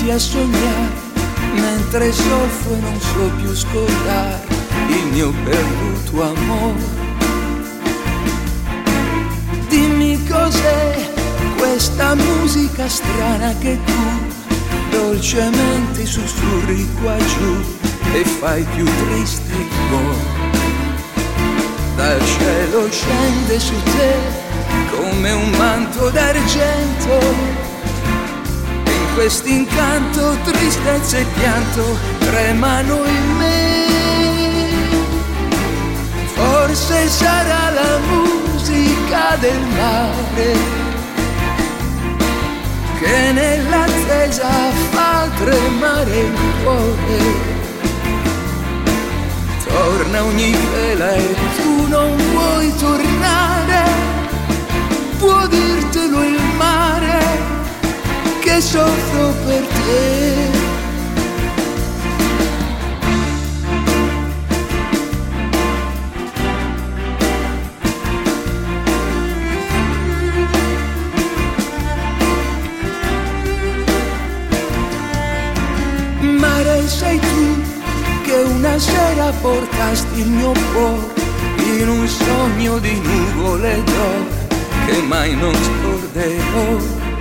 a sognare, mentre soffro e non so più scordare il mio perduto amore. Dimmi cos'è questa musica strana che tu dolcemente sussurri qua giù e fai più triste il cuore. Dal cielo scende su te come un manto d'argento, e in quest'incanto tristezza e pianto tremano in me. Forse sarà la musica del mare che nell'attesa fa tremare il cuore. Torna ogni vela e tu non vuoi tornare, può dirtelo il mare che soffro per te. Mare sei tu che una sera portasti il mio cuore in un sogno di nuvole d'oro che mai non scorderò.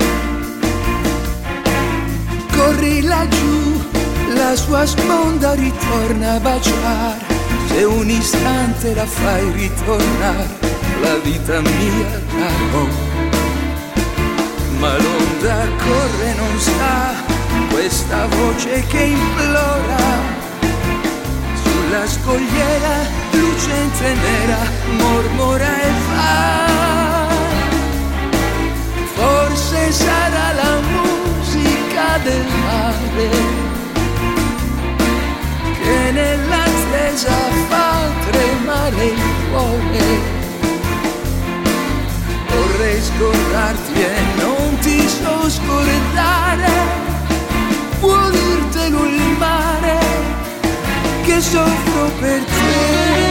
Corri laggiù, la sua sponda ritorna a baciare, se un istante la fai ritornare, la vita mia darò. Ma l'onda corre, non sta questa voce che implora. La scogliera lucente e nera mormora e fa. Forse sarà la musica del mare che nell'attesa fa tremare il cuore. Vorrei scordarti e non ti so scordare, può dirtelo il mare che soffro per te.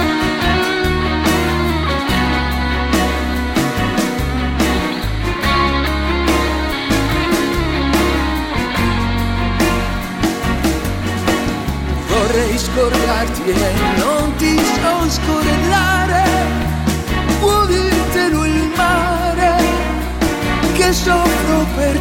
Vorrei scordarti e non ti so scordare, può dirtelo il mare che soffro per